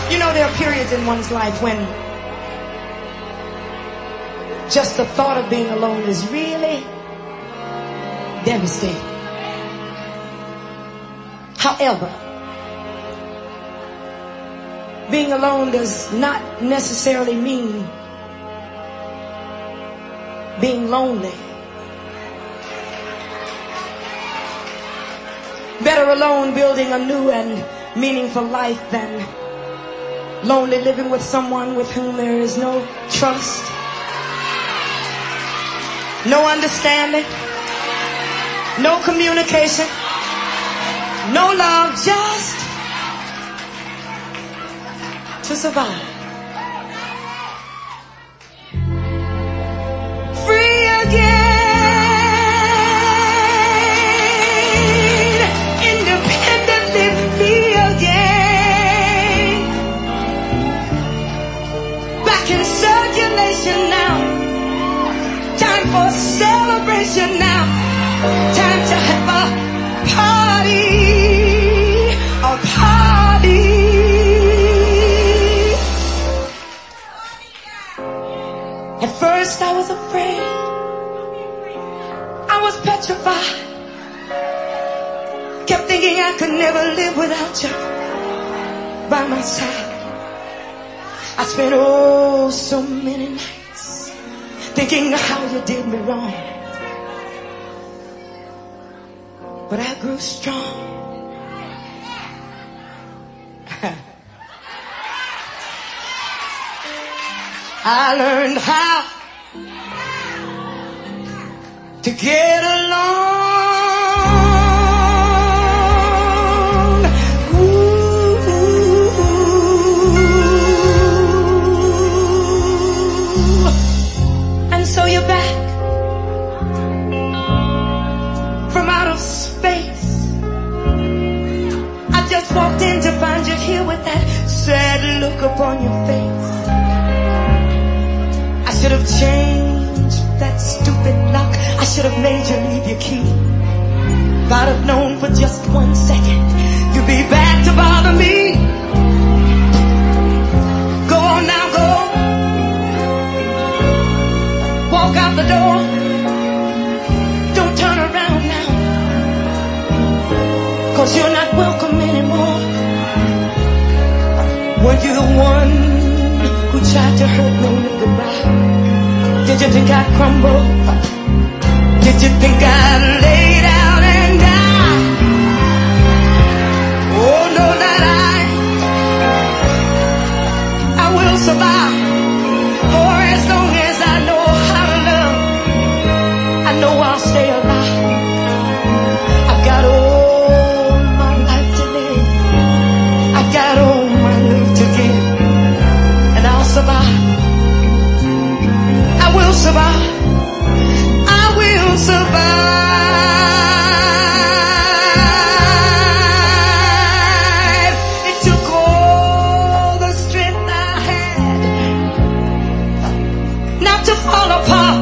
You know, there are periods in one's life when just the thought of being alone is really devastating. However, being alone does not necessarily mean being lonely. Better alone building a new and meaningful life than lonely living with someone with whom there is no trust, no understanding, no communication, no love, just to survive. Free again, independently me again. Back in circulation now. Time for celebration now. Time to have a party. A party. At first I was afraid. I was petrified. Kept thinking I could never live without you by my side. I spent so many nights thinking how you did me wrong. But I grew strong. I learned how to get along. And so you're back from out of space. I just walked in to find you here with that sad look upon your face. I should have changed that stupid lock. I should have made you leave your key. If I'd have known for just 1 second you'd be back to bother me. Go on now, go. Walk out the door. Don't turn around now. 'Cause you're not welcome anymore. Were you the one who tried to hurt me with goodbye? Did you think I'd crumble? Did you think I'd lay down and die? Oh no, not I will survive. For as long as I know how to love, I know I'll stay alive. I've got all my life to live. I've got all my life to give. And I'll survive. I will survive. I will survive. It took all the strength I had not to fall apart.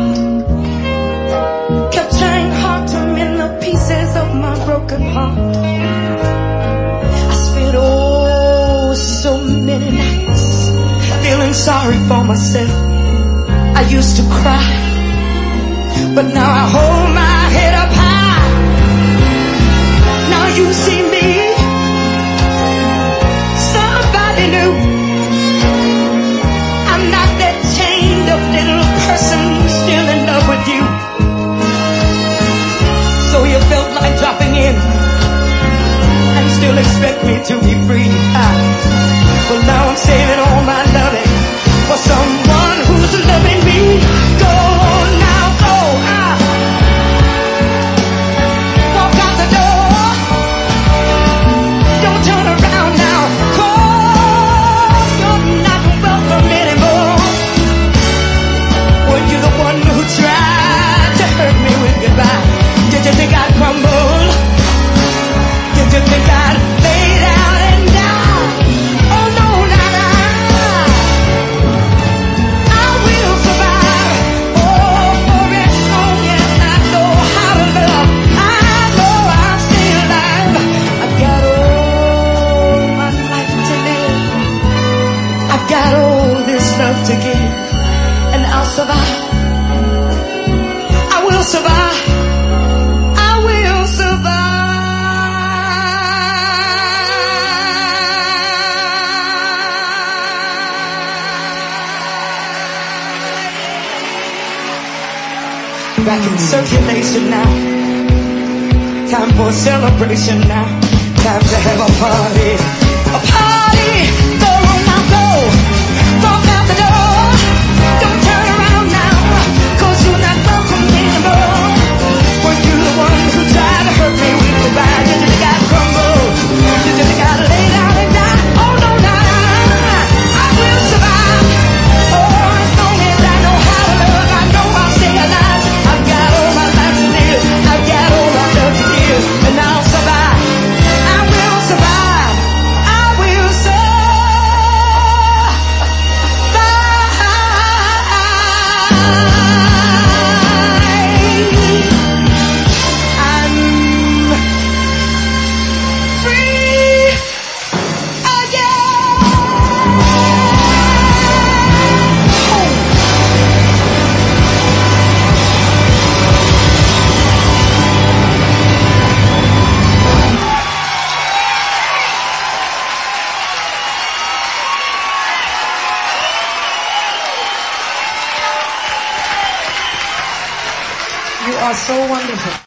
Kept trying hard to mend the pieces of my broken heart. I spent so many nights feeling sorry for myself. I used to cry, but now I hold my head up high. Now you see me, somebody new. I'm not that chained up little person still in love with you. So you felt like dropping in and still expect me to be free. But now I'm saving all my loving for someone who's loving me. Go now, go. Walk out the door. Don't turn around now. 'Cause you're not welcome anymore. Were you the one who tried to hurt me with goodbye? Did you think I'd crumble? Did you think I'd lay down and die? back in circulation now. Time for a celebration now. Time to have a party. A party. Go on now, go. Walk out the door. Don't turn around now. 'Cause you're not welcome anymore. Were you the one who tried to hurt me with goodbye? You just got crumbled. You just got laid out and died. Oh no, no, I will survive. Oh, as long as I know how to love, I know I'll stay alive. I've got all my life to live. I've got all my love to give, and I'll survive. I will survive. I will You are so wonderful.